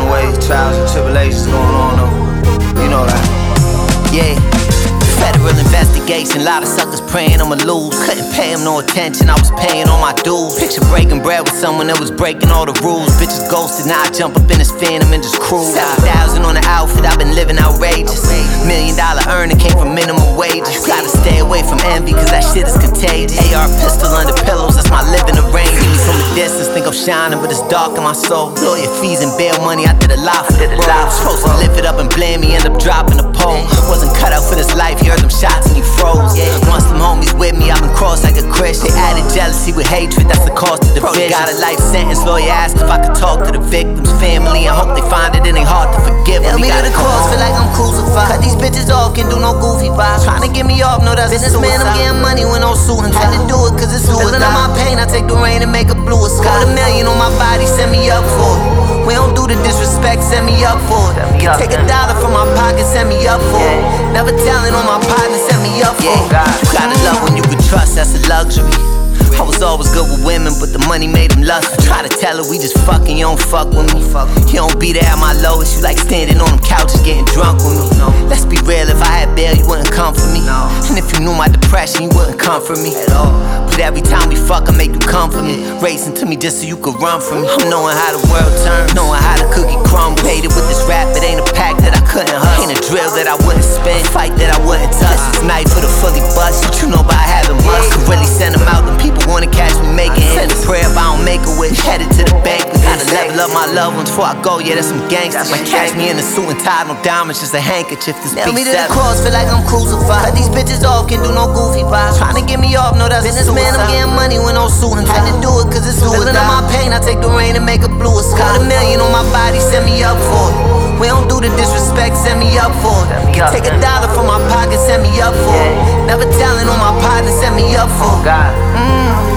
the way, trials and tribulations going on though. You know that. Yeah. Federal investigation, lot of suckers praying I'ma lose. Couldn't pay him no attention, I was paying all my dues. Picture breaking bread with someone that was breaking all the rules. Bitches ghosted, now I jump up in his phantom and just cruise. 7,000 on the outfit, I've been living outrageous. $1 million earner came from minimum wages. You gotta stay away from envy, cause that shit is contagious. AR pistol under pillows, that's my living arrangement. From a distance, think I'm shining, but it's dark in my soul. Lawyer fees and bail money, I did a lot for the bro. Supposed to lift it up and blame me, end up dropping the pole. Wasn't cut out for this life, you heard them shots and you froze. Once them homies with me, I've been crossed like a Christian. They added jealousy with hatred, that's the cost of the division. Got a life sentence, lawyer asked if I could talk to the victim's family. I hope they find it in their heart to forgive them. Tell me to the cross, feel like I'm crucified. Cut these bitches off, can't do no goofy vibes. Tryna get me off, no that's businessman, I'm getting money with no suit and tie. Had to do it cause it's suicide. Feeling on my pain, I take the rain and make a bluer sky. Got $1 million on my body, send me up for it. We don't do the disrespect, send me up for it. Can take $1 from my pocket, send me up for it. Never telling on my partner, send me up for it. You gotta love when you can trust, that's a luxury. I was always good with women, but the money made them lustful. Try to tell her we just fucking, you don't fuck with me. You don't be there at my lowest, you like standing on them couches getting drunk with me. Let's be real, if I had bail, you wouldn't come for me. And if you knew my depression, you wouldn't come for me at all. But every time we fuck, I make you come for me. Racing to me just so you could run from me. I'm knowing how the world turns, knowing how the cookie crumbles. Paid it with this rap, it ain't a pack that I couldn't hustle. Ain't a drill that I wouldn't spin, fight that I wouldn't touch. This is knife for the fully bust, what you know about having muscle. Could really send them out, them people wanna catch me making hits. Send a prayer if I don't make a wish. Headed to the bank, we gotta level up my loved ones before I go. Yeah, that's some gangsters. Like catch me in a suit and tie, no diamonds, just a handkerchief. This Nail me to B7. the cross, feel like I'm crucified. Cut these bitches off, can't do no goofy vibes. Tryna get me off, no that's businessman, I'm getting money with no suit and tie. Had to do it cause it's suicide. Feeling on my pain, I take the rain and make a bluer sky. Got $1 million on my body, send me up for it. We don't do the disrespect, send me up for it. Can take $1 from my pocket, send me up for it. Never telling on my partner, send me up for it.